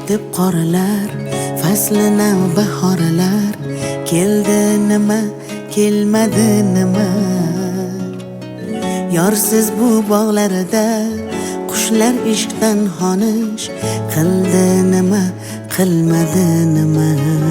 yetib qoralar, faslina bahorlar. Keldi nima, kelmadi nima. Yorsiz bu bog'larida qushlar ishqdan xonish. Qildi nima, qilmadi nima.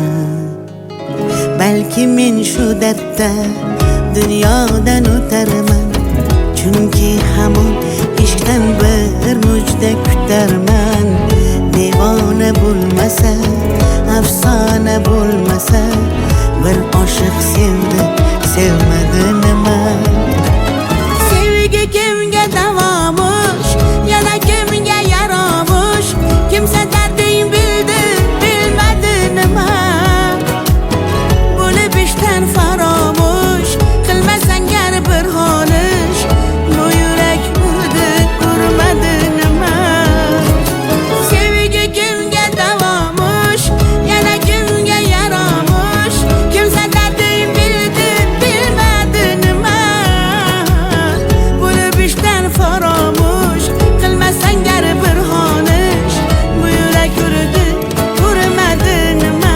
Balki men shu dardda dunyodan o'tarman, chunki hamon ishqdan bir mujda kutarman. Devona bo'lmasa, afsona bo'lmasa, bir oshiq sevdi, sevmadi nima. Sevgi kimga davomish, yana kimga yaromish. Kimsa darding bildi, bilmadi nima. Bo'lib ishdan faromush, qilmasang gar bir xonish. Bu yurak urdi, urmadi nima. Sevgi kimga davomish, yana kimga yaromish. Kimsa darding bildi, bilmadi nima. Bo'lib ishdan faromush, qilmasang gar bir xonish. Bu yurak urdi, urmadi nima.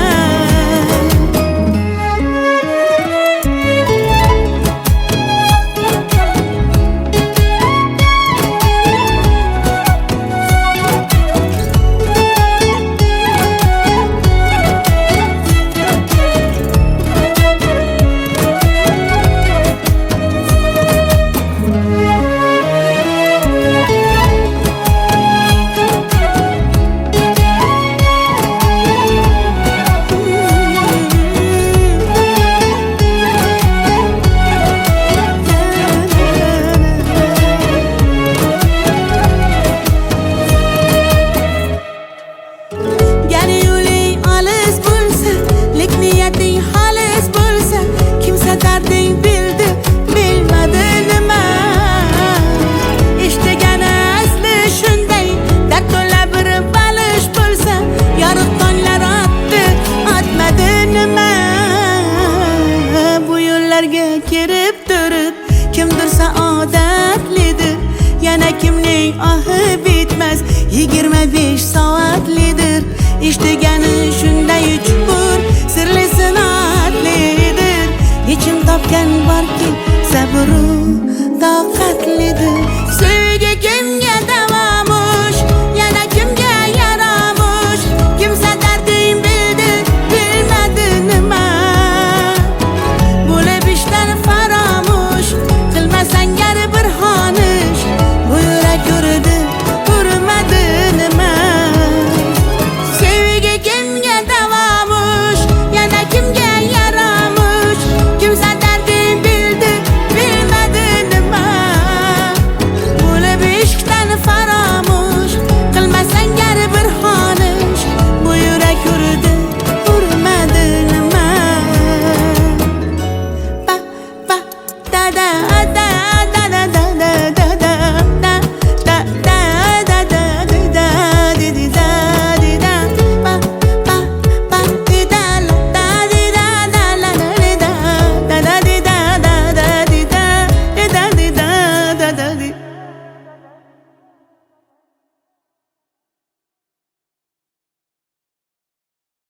Gar yo'ling olis bo'lsa, lek niyating xolis bo'lsa, kimsa darding bildi, bilmadi nima. Eshitgani asli shunday, dard to'la bir balish bo'lsa, yorug' tonglar otdi, otmadi nima. Bu yo'llarga kirib turib, kimdir saodatlidir, yana kimning ohi bitmas, 25 soatlidir. Eshitgani shunday chuqur, sirli sinatlidir. Yechim topgan borki, sabru toqatlidir.